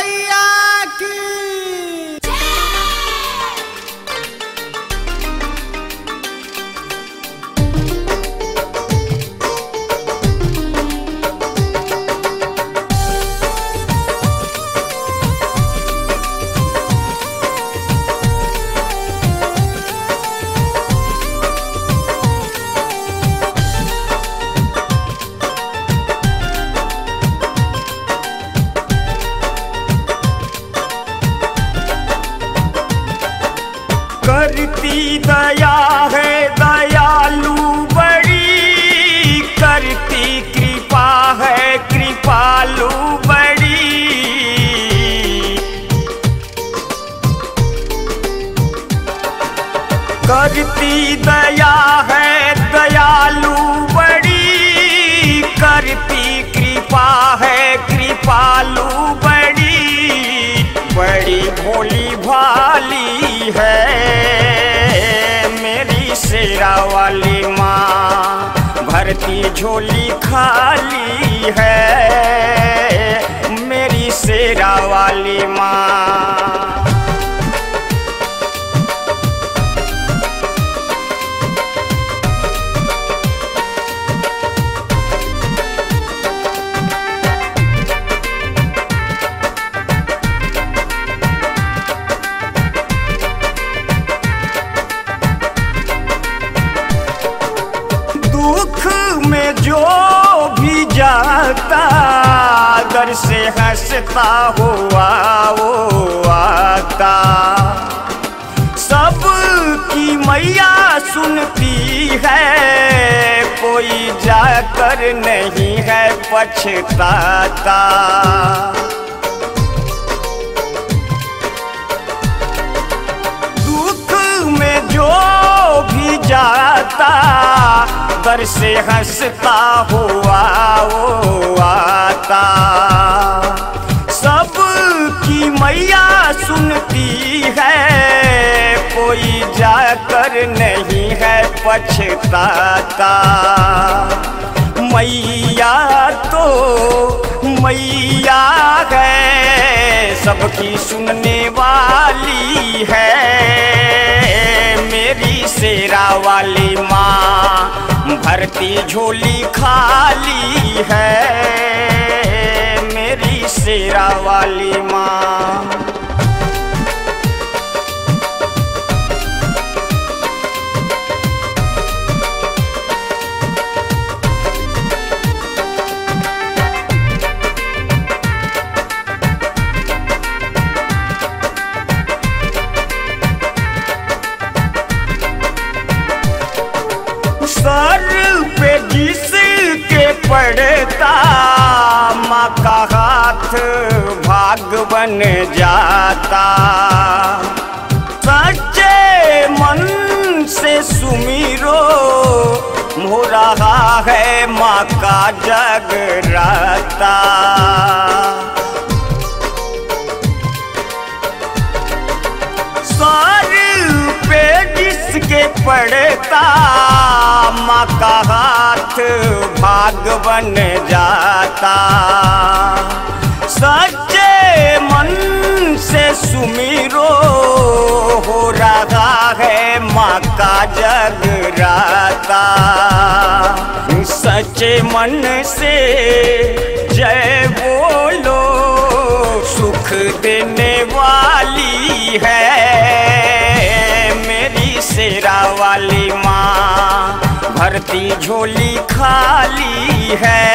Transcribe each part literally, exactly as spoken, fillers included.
मैया की। करती दया है दयालु बड़ी, करती कृपा है कृपालु बड़ी। करती दया है दयालु बड़ी, करती कृपा है कृपालु बड़ी। बड़ी भोली भाली है मेरी शेरा वाली माँ, भरती झोली खाली है मेरी शेरा वाली माँ। दुख में जो भी जाता दर से हंसता हुआ वो आता। सबकी मैया सुनती है, कोई जाकर नहीं है पछताता। दुख में जो भी जाता दर से हंसता हुआ वो आता। सबकी मैया सुनती है, कोई जाकर नहीं है पछताता। मैया तो मैया है, सबकी सुनने वाली है मेरी शेरा वाली माँ, भरती झोली खाली है मेरी शेरा वाली माँ। सर पे जिसके पड़ता माँ का हाथ भाग बन जाता। सच्चे मन से सुमिरो हो रहा है माँ का जगराता। सर पे जिसके पड़ता माँ का हाथ भाग बन जाता। सच्चे मन से सुमिरो हो रहा है माँ का जगराता। सच्चे मन से जय बोलो, सुख देने वाली है मेरी शेरा वाली माँ, भरती झोली खाली है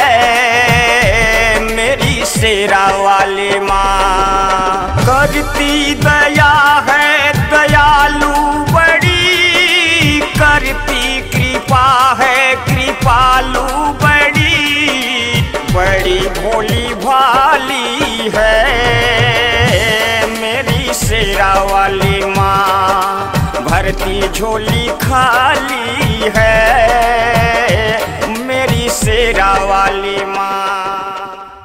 मेरी शेरा वाली माँ। करती दया है दयालु बड़ी, करती कृपा है कृपालु बड़ी। बड़ी भोली भाली है मेरी शेरा वाली माँ, भरती झोली खाली है मेरी शेरा वाली माँ।